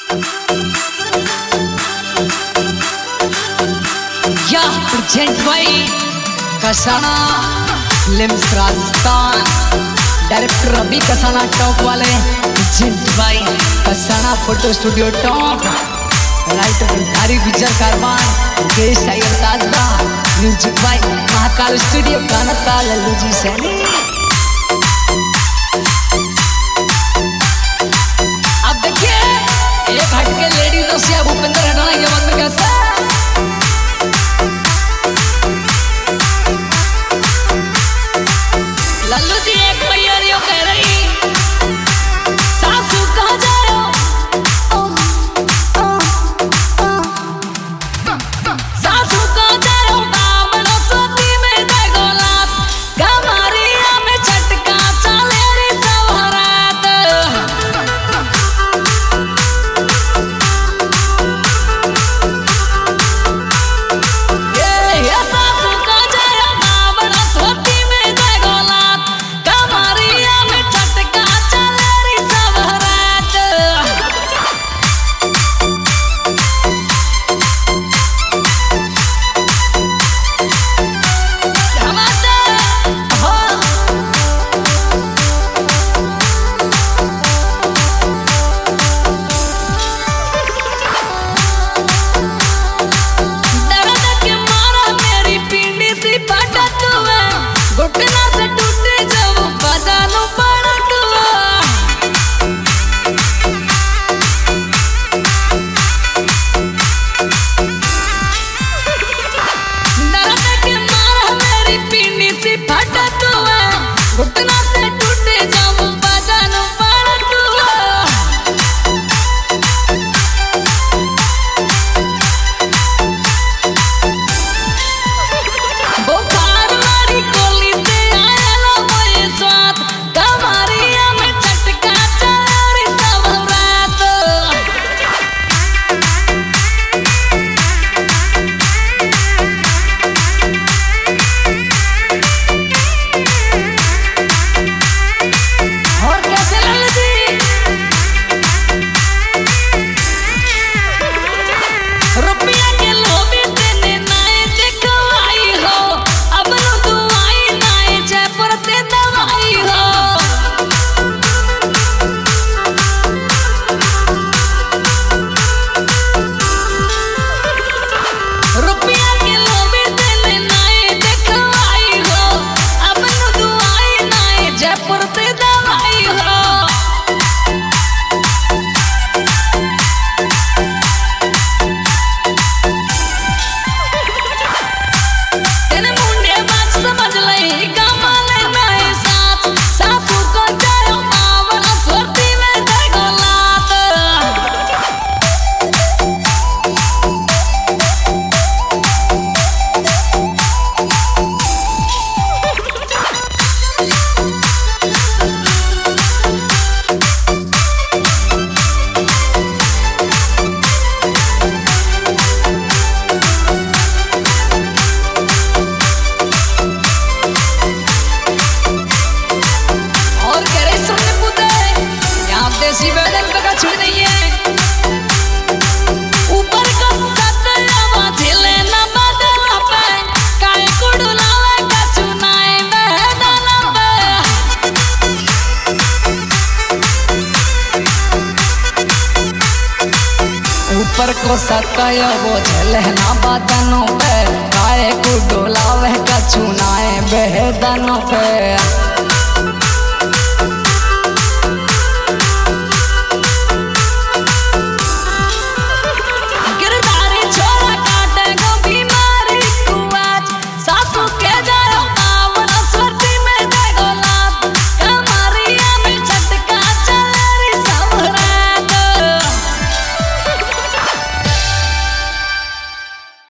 या प्रेजेंट भाई कसाना लिम्स राजस्थान, डायरेक्टर रवि कसाना टॉप वाले, प्रेजेंट भाई Kasana photo studio top, writer Bhandari Vijay Karwan, Mukesh tiger ताजदा, म्यूजिक भाई महाकाल स्टूडियो कानता लल्लू जी सैनी। अब देखिए एक हटके लेडी रसिया भूपेंद्र हटाना ये वक्त कैसा लल्लू जी एक मैयरियो कह रही सासू कहाँ जा रहे हो, सासू कहाँ जा रहे हो, बामणो सोती में देखो लात, कमारिया में झटका चले री सवरात। ये सासू कहाँ जा रहे हो, बामणो सोती में देखो लात, कमारिया में झटका चले री सवरात। क्या बात है? हो दर्द के मारा मेरी पीढ़ी सी फटत हुआ, घुटना से टूटे जब बजानो पड़त हुआ। दर्द के मारा मेरी पीढ़ी सी फटत हुआ, घुटना से टूटे जब बजानो पड़त हुआ। बुखार वाली गोली से आया लो मोये स्वाद, कमारिया में झटका चला री सवरात। और कैसे लल्लू जी रुपया के लोभी तेने नाए दिखवाई हो, अब नु दुआई नाए जयपुर ते दवाई हो। रुपया के लोभी तेने नाए दिखवाई हो, अब नु दुआई नाए जयपुर ते दवाई हो। तेरे मुंडे बात समझ लई कमाले में साथ, सासू को जायो बावला सोती में देखो लात। और कह रहे सुनने पुते यहाँ देसी वेदन का कछु नहीं है, ऊपर का सतयावा झेले ना बदला पे, काय कुड़ुलावे कछु नाए वेदना पे। ऊपर को सतयावा झेले ना बदनों पे, काय कुड़ुलावे कछु नाए वेदना पे।